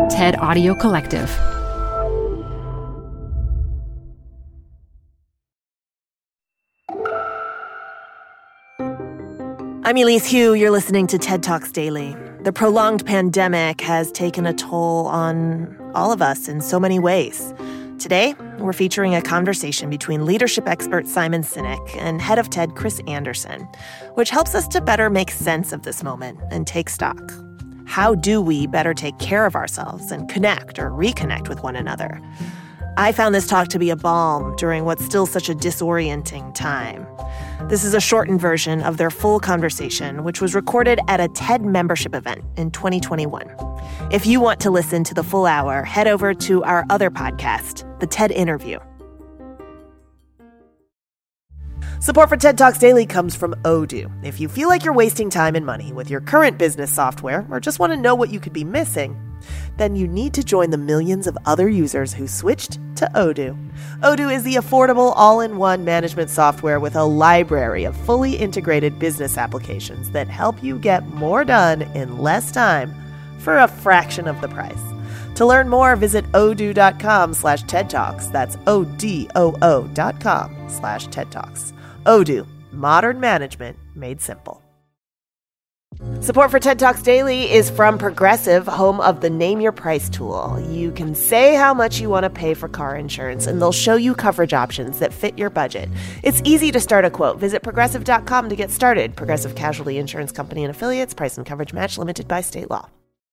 TED Audio Collective. I'm Elise Hu. You're listening to TED Talks Daily. The prolonged pandemic has taken a toll on all of us in so many ways. Today, we're featuring a conversation between leadership expert Simon Sinek and head of TED Chris Anderson, which helps us to better make sense of this moment and take stock. How do we better take care of ourselves and connect or reconnect with one another? I found this talk to be a balm during what's still such a disorienting time. This is a shortened version of their full conversation, which was recorded at a TED membership event in 2021. If you want to listen to the full hour, head over to our other podcast, The TED Interview. Support for TED Talks Daily comes from Odoo. If you feel like you're wasting time and money with your current business software or just want to know what you could be missing, then you need to join the millions of other users who switched to Odoo. Odoo is the affordable all-in-one management software with a library of fully integrated business applications that help you get more done in less time for a fraction of the price. To learn more, visit odoo.com/TED Talks. That's ODOO.com/TED Talks. Odoo, modern management made simple. Support for TED Talks Daily is from Progressive, home of the Name Your Price tool. You can say how much you want to pay for car insurance, and they'll show you coverage options that fit your budget. It's easy to start a quote. Visit Progressive.com to get started. Progressive Casualty Insurance Company and Affiliates. Price and coverage match limited by state law.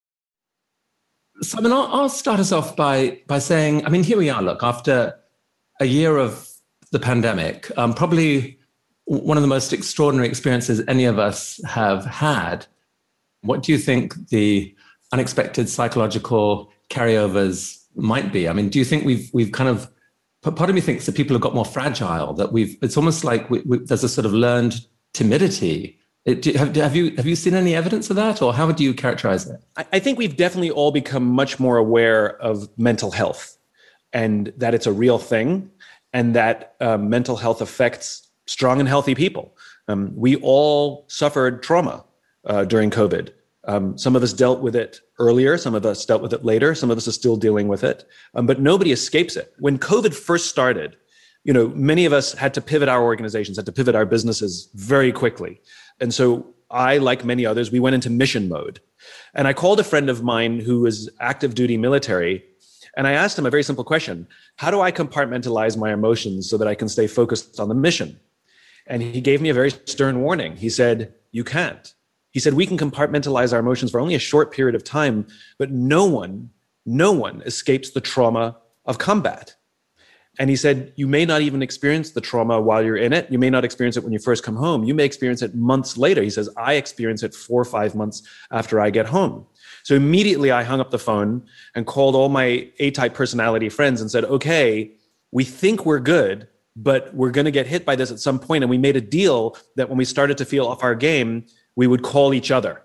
Simon, I'll start us off by saying, I mean, here we are, look, after a year of the pandemic, probably one of the most extraordinary experiences any of us have had. What do you think the unexpected psychological carryovers might be? I mean, do you think we've kind of, part of me thinks that people have got more fragile, that it's almost like there's a sort of learned timidity. Have you seen any evidence of that, or how would you characterize it? I think we've definitely all become much more aware of mental health and that it's a real thing and that mental health affects strong and healthy people. We all suffered trauma during COVID. Some of us dealt with it earlier. Some of us dealt with it later. Some of us are still dealing with it. But nobody escapes it. When COVID first started, many of us had to pivot our organizations, had to pivot our businesses very quickly. And so I, like many others, we went into mission mode. And I called a friend of mine who was active duty military, and I asked him a very simple question. How do I compartmentalize my emotions so that I can stay focused on the mission? And he gave me a very stern warning. He said, you can't. He said, we can compartmentalize our emotions for only a short period of time, but no one escapes the trauma of combat. And he said, you may not even experience the trauma while you're in it. You may not experience it when you first come home. You may experience it months later. He says, I experience it 4 or 5 months after I get home. So immediately I hung up the phone and called all my A-type personality friends and said, okay, we think we're good, but we're going to get hit by this at some point. And we made a deal that when we started to feel off our game, we would call each other,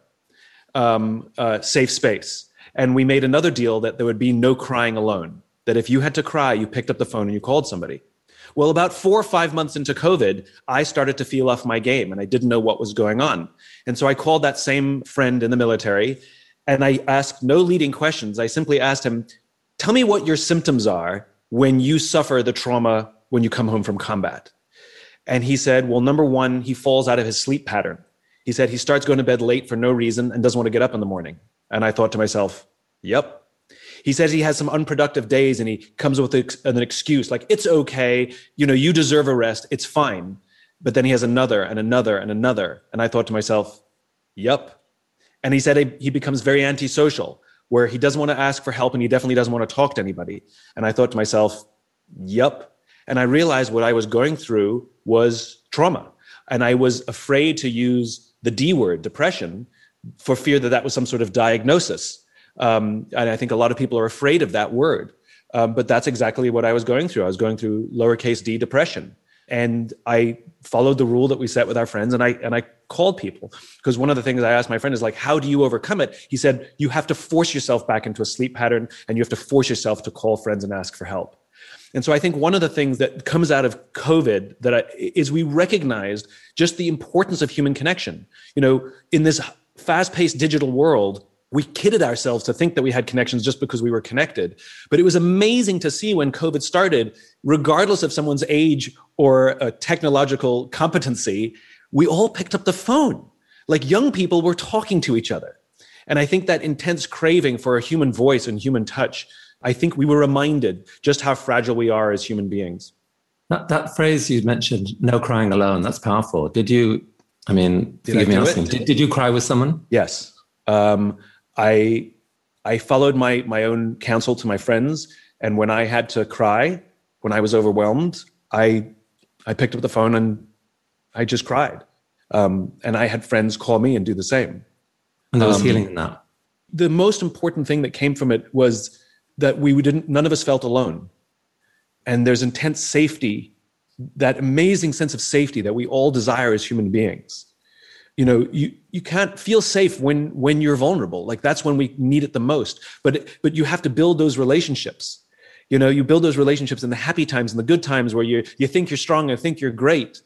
safe space. And we made another deal that there would be no crying alone, that if you had to cry, you picked up the phone and you called somebody. Well, about 4 or 5 months into COVID, I started to feel off my game and I didn't know what was going on. And so I called that same friend in the military and I asked no leading questions. I simply asked him, tell me what your symptoms are when you suffer the trauma when you come home from combat. And he said, well, number one, he falls out of his sleep pattern. He said he starts going to bed late for no reason and doesn't want to get up in the morning. And I thought to myself, yep. He says he has some unproductive days and he comes with an excuse like, it's okay, you deserve a rest, it's fine. But then he has another and another and another. And I thought to myself, yep. And he said he becomes very antisocial, where he doesn't want to ask for help and he definitely doesn't want to talk to anybody. And I thought to myself, yep. And I realized what I was going through was trauma. And I was afraid to use the D word, depression, for fear that was some sort of diagnosis. And I think a lot of people are afraid of that word. But that's exactly what I was going through. I was going through lowercase d depression. And I followed the rule that we set with our friends and I called people. Because one of the things I asked my friend is like, how do you overcome it? He said, you have to force yourself back into a sleep pattern and you have to force yourself to call friends and ask for help. And so I think one of the things that comes out of COVID is we recognized just the importance of human connection. In this fast-paced digital world, we kidded ourselves to think that we had connections just because we were connected. But it was amazing to see when COVID started, regardless of someone's age or technological competency, we all picked up the phone. Like young people were talking to each other. And I think that intense craving for a human voice and human touch, I think we were reminded just how fragile we are as human beings. That phrase you mentioned, no crying alone, that's powerful. Did you, forgive me asking, did you cry with someone? Yes. I followed my own counsel to my friends. And when I had to cry, when I was overwhelmed, I picked up the phone and I just cried. And I had friends call me and do the same. And there was healing in that. The most important thing that came from it was that none of us felt alone. And there's intense safety, that amazing sense of safety that we all desire as human beings. You can't feel safe when you're vulnerable. Like that's when we need it the most. But you have to build those relationships. You build those relationships in the happy times and the good times where you think you're strong and think you're great.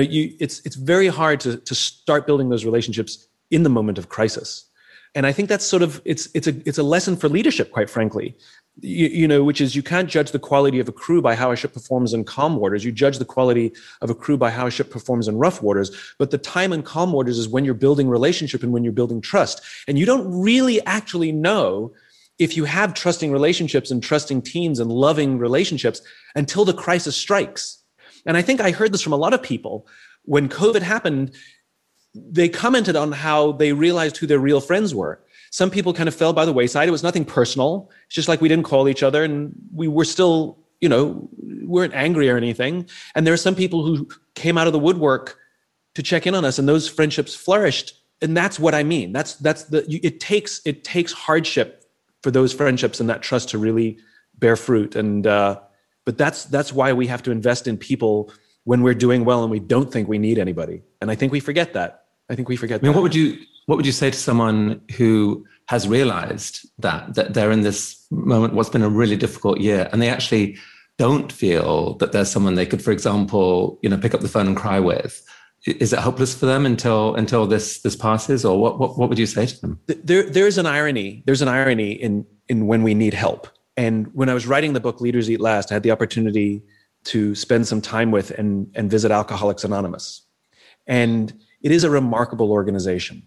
It's very hard to start building those relationships in the moment of crisis. And I think that's sort of, it's a lesson for leadership, quite frankly, which is you can't judge the quality of a crew by how a ship performs in calm waters. You judge the quality of a crew by how a ship performs in rough waters. But the time in calm waters is when you're building relationship and when you're building trust. And you don't really actually know if you have trusting relationships and trusting teams and loving relationships until the crisis strikes. And I think I heard this from a lot of people. When COVID happened, they commented on how they realized who their real friends were. Some people kind of fell by the wayside. It was nothing personal. It's just like we didn't call each other and we were still, weren't angry or anything. And there are some people who came out of the woodwork to check in on us and those friendships flourished. And that's what I mean. It takes hardship for those friendships and that trust to really bear fruit. And, but that's why we have to invest in people when we're doing well and we don't think we need anybody. And I think we forget that. What would you say to someone who has realized that they're in this moment, what's been a really difficult year, and they actually don't feel that there's someone they could, for example, pick up the phone and cry with? Is it hopeless for them until this passes, or what would you say to them? There's an irony. There's an irony in when we need help. And when I was writing the book Leaders Eat Last, I had the opportunity to spend some time with and visit Alcoholics Anonymous. And it is a remarkable organization.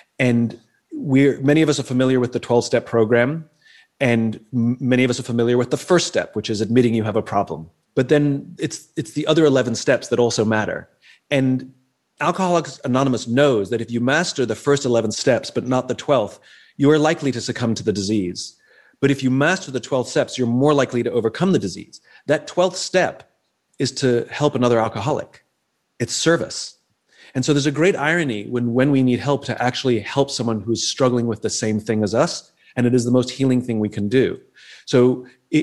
And many of us are familiar with the 12-step program, and many of us are familiar with the first step, which is admitting you have a problem. But then it's the other 11 steps that also matter. And Alcoholics Anonymous knows that if you master the first 11 steps, but not the 12th, you are likely to succumb to the disease. But if you master the 12 steps, you're more likely to overcome the disease. That 12th step is to help another alcoholic. It's service. And so there's a great irony when we need help to actually help someone who's struggling with the same thing as us. And it is the most healing thing we can do. So,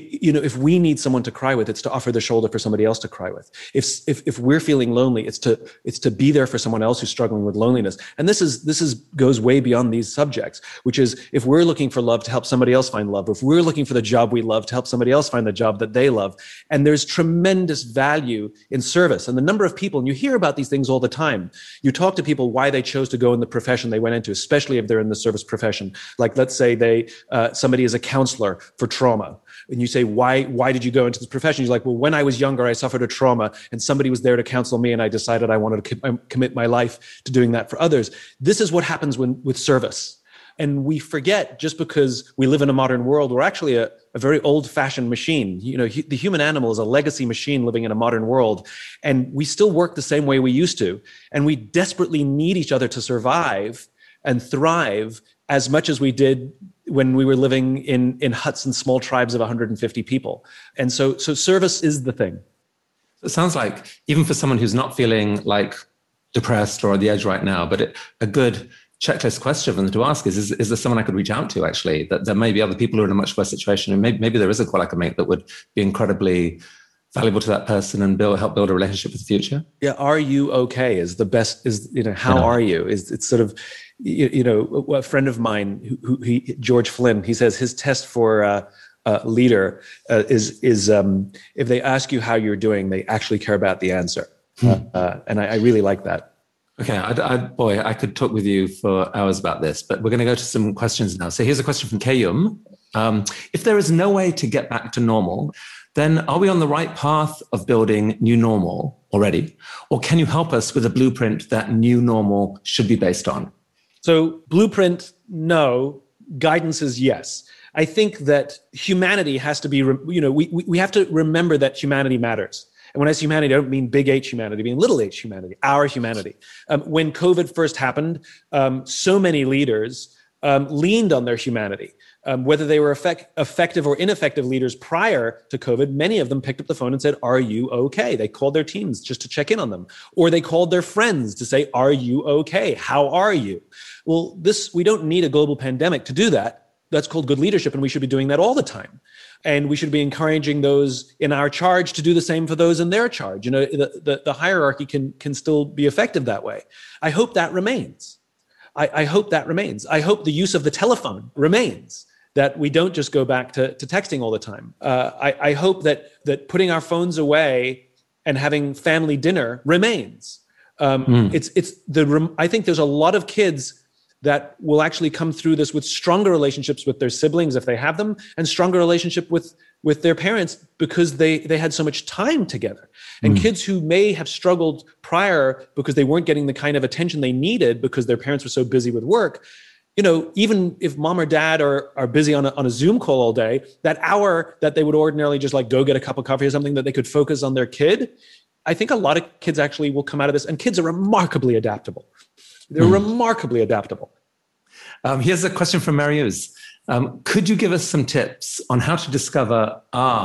if we need someone to cry with, it's to offer the shoulder for somebody else to cry with. If we're feeling lonely, it's to be there for someone else who's struggling with loneliness. And this goes way beyond these subjects, which is if we're looking for love to help somebody else find love, if we're looking for the job we love to help somebody else find the job that they love. And there's tremendous value in service. And the number of people, and you hear about these things all the time. You talk to people why they chose to go in the profession they went into, especially if they're in the service profession. Like let's say somebody is a counselor for trauma. And you say, why did you go into this profession? You're like, well, when I was younger, I suffered a trauma and somebody was there to counsel me and I decided I wanted to commit my life to doing that for others. This is what happens with service. And we forget, just because we live in a modern world, we're actually a very old-fashioned machine. The human animal is a legacy machine living in a modern world. And we still work the same way we used to. And we desperately need each other to survive and thrive as much as we did when we were living in huts and small tribes of 150 people. And so service is the thing. It sounds like even for someone who's not feeling like depressed or on the edge right now, but a good checklist question for them to ask is there someone I could reach out to, actually? That there may be other people who are in a much worse situation, and maybe there is a call I can make that would be incredibly valuable to that person and help build a relationship with the future. Yeah, are you okay is the best, how are you? It's sort of, a friend of mine, George Flynn, he says his test for leader is if they ask you how you're doing, they actually care about the answer. And I really like that. Okay, boy, I could talk with you for hours about this, but we're going to go to some questions now. So here's a question from Kayum. If there is no way to get back to normal, then are we on the right path of building new normal already? Or can you help us with a blueprint that new normal should be based on? So blueprint, no. Guidance is yes. I think that humanity has to be, we have to remember that humanity matters. And when I say humanity, I don't mean big H humanity, I mean little h humanity, our humanity. When COVID first happened, so many leaders leaned on their humanity. Whether they were effective or ineffective leaders prior to COVID, many of them picked up the phone and said, "Are you okay?" They called their teams just to check in on them. Or they called their friends to say, "Are you okay? How are you?" Well, we don't need a global pandemic to do that. That's called good leadership, and we should be doing that all the time. And we should be encouraging those in our charge to do the same for those in their charge. The hierarchy can still be effective that way. I hope that remains. I hope that remains. I hope the use of the telephone remains, that we don't just go back to texting all the time. I hope that putting our phones away and having family dinner remains. I think there's a lot of kids that will actually come through this with stronger relationships with their siblings if they have them, and stronger relationship with their parents because they had so much time together. And kids who may have struggled prior because they weren't getting the kind of attention they needed because their parents were so busy with work, even if mom or dad are busy on a Zoom call all day, that hour that they would ordinarily just like go get a cup of coffee or something that they could focus on their kid, I think a lot of kids actually will come out of this, and kids are remarkably adaptable. They're remarkably adaptable. Here's a question from Marius. Could you give us some tips on how to discover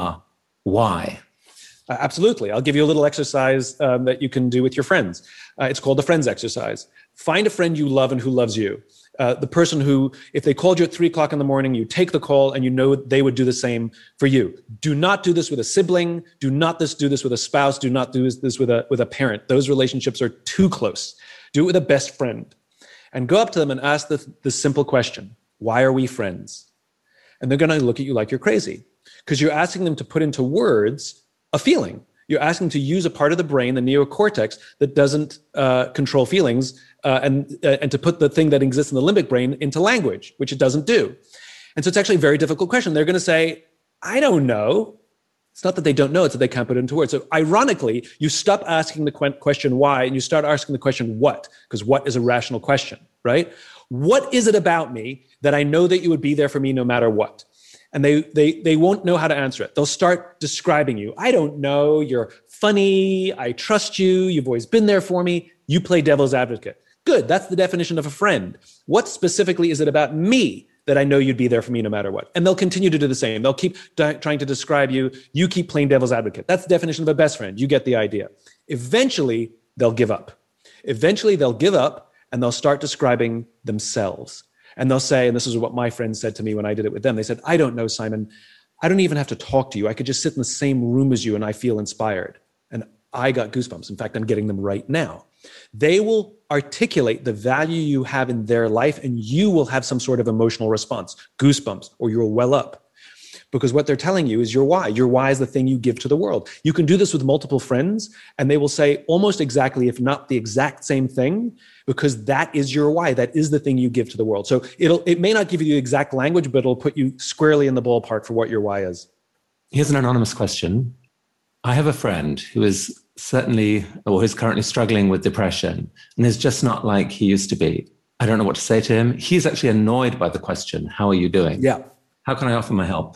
why? Absolutely. I'll give you a little exercise that you can do with your friends. It's called the friends exercise. Find a friend you love and who loves you. The person who, if they called you at 3:00 in the morning, you take the call and you know they would do the same for you. Do not do this with a sibling. Do not do this with a spouse. Do not do this with a parent. Those relationships are too close. Do it with a best friend. And go up to them and ask the simple question, why are we friends? And they're going to look at you like you're crazy because you're asking them to put into words a feeling. You're asking them to use a part of the brain, the neocortex, that doesn't control feelings and to put the thing that exists in the limbic brain into language, which it doesn't do. And so it's actually a very difficult question. They're going to say, I don't know. It's not that they don't know, it's that they can't put it into words. So ironically, you stop asking the question why and you start asking the question what, because what is a rational question, right? What is it about me that I know that you would be there for me no matter what? And they won't know how to answer it. They'll start describing you. I don't know, you're funny, I trust you, you've always been there for me. You play devil's advocate. Good, that's the definition of a friend. What specifically is it about me that I know you'd be there for me no matter what? And they'll continue to do the same. They'll keep trying to describe you. You keep playing devil's advocate. That's the definition of a best friend. You get the idea. Eventually, they'll give up. Eventually, they'll give up and they'll start describing themselves. And they'll say, and this is what my friends said to me when I did it with them. They said, I don't know, Simon. I don't even have to talk to you. I could just sit in the same room as you and I feel inspired. And I got goosebumps. In fact, I'm getting them right now. They will articulate the value you have in their life and you will have some sort of emotional response, goosebumps, or you'll well up. Because what they're telling you is your why. Your why is the thing you give to the world. You can do this with multiple friends and they will say almost exactly, if not the exact same thing, because that is your why. That is the thing you give to the world. So it may not give you the exact language, but it'll put you squarely in the ballpark for what your why is. Here's an anonymous question. I have a friend who is who's currently struggling with depression and is just not like he used to be. I don't know what to say to him. He's actually annoyed by the question, how are you doing? Yeah. How can I offer my help?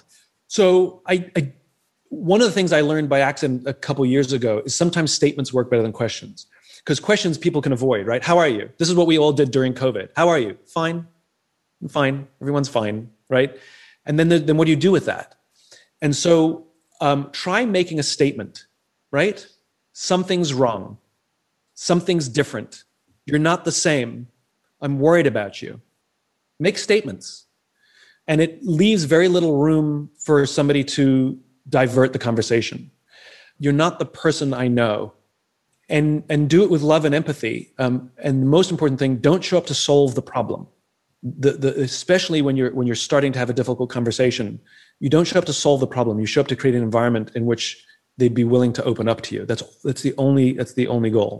So one of the things I learned by accident a couple years ago is sometimes statements work better than questions, because questions people can avoid, right? How are you? This is what we all did during COVID. How are you? Fine. I'm fine. Everyone's fine, right? And then what do you do with that? And so try making a statement, right? Something's wrong. Something's different. You're not the same. I'm worried about you. Make statements. And it leaves very little room for somebody to divert the conversation. You're not the person I know. And do it with love and empathy. And the most important thing, don't show up to solve the problem. Especially when you're starting to have a difficult conversation, you don't show up to solve the problem. You show up to create an environment in which they'd be willing to open up to you. That's the only goal.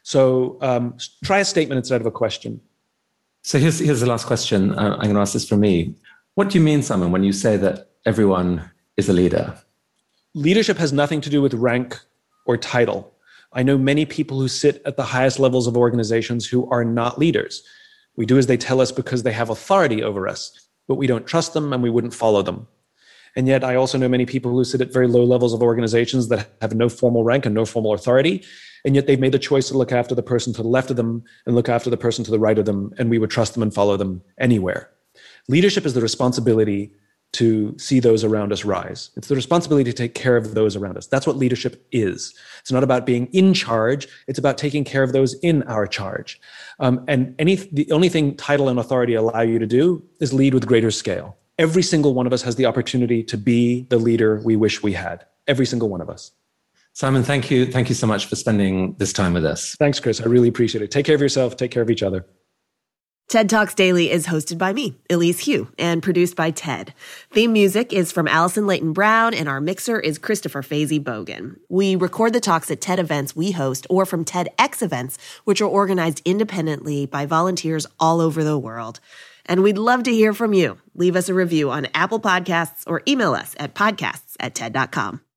So try a statement instead of a question. So here's the last question. I'm going to ask this from me. What do you mean, Simon, when you say that everyone is a leader? Leadership has nothing to do with rank or title. I know many people who sit at the highest levels of organizations who are not leaders. We do as they tell us because they have authority over us, but we don't trust them and we wouldn't follow them. And yet I also know many people who sit at very low levels of organizations that have no formal rank and no formal authority, and yet they've made the choice to look after the person to the left of them and look after the person to the right of them, and we would trust them and follow them anywhere. Leadership is the responsibility to see those around us rise. It's the responsibility to take care of those around us. That's what leadership is. It's not about being in charge. It's about taking care of those in our charge. And the only thing title and authority allow you to do is lead with greater scale. Every single one of us has the opportunity to be the leader we wish we had. Every single one of us. Simon, thank you. Thank you so much for spending this time with us. Thanks, Chris. I really appreciate it. Take care of yourself. Take care of each other. TED Talks Daily is hosted by me, Elise Hu, and produced by TED. Theme music is from Allison Leighton Brown, and our mixer is Christopher Fazy Bogan. We record the talks at TED events we host or from TEDx events, which are organized independently by volunteers all over the world. And we'd love to hear from you. Leave us a review on Apple Podcasts or email us at podcasts@ted.com.